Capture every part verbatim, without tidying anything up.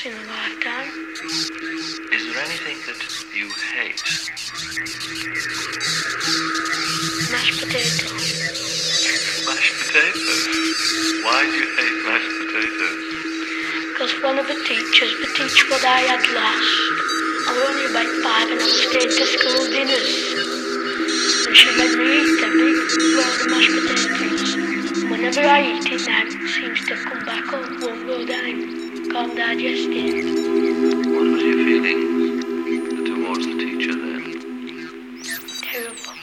loss in a lifetime. Is there anything that you hate? Mashed potato. Mashed potatoes? Why do you hate mashed potatoes? Because one of the teachers, the teacher what I had lost, I was only about five and I was staying to school dinners. And she made me eat a big load of mashed potatoes. Whenever I eat it now, it seems to come back up, won't go down. Can't digest it. What was your feelings towards the teacher then? Terrible.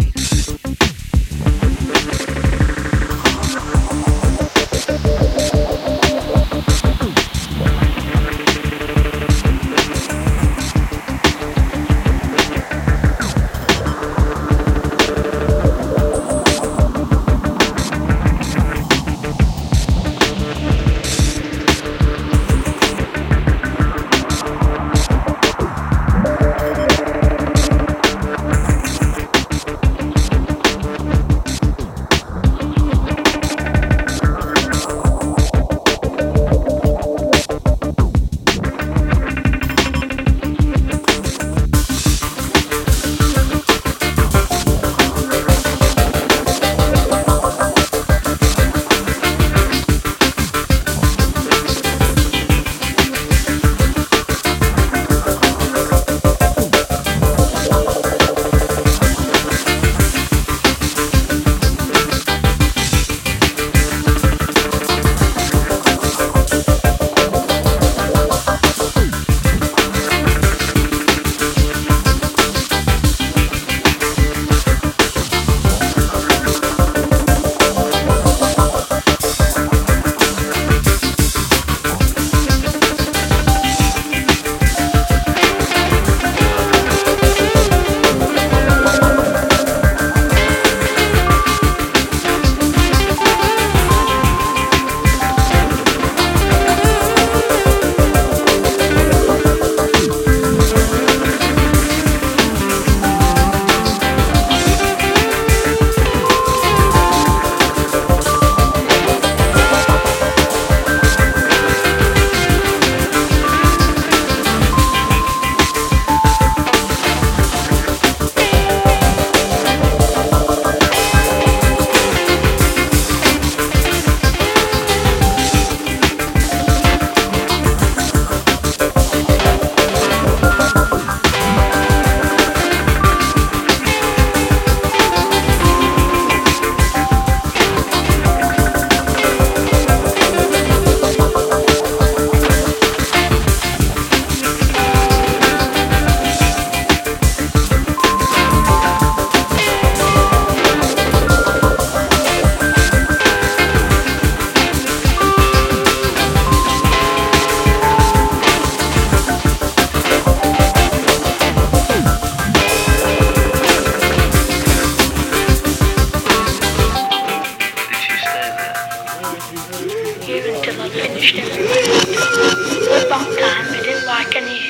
Here until I finished everything. At that time they didn't like any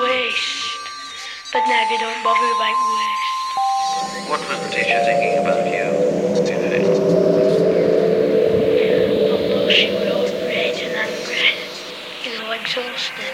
waste, but now they don't bother about waste. What was the teacher thinking about you today? Although she was all rage and angry, you know, exhausted.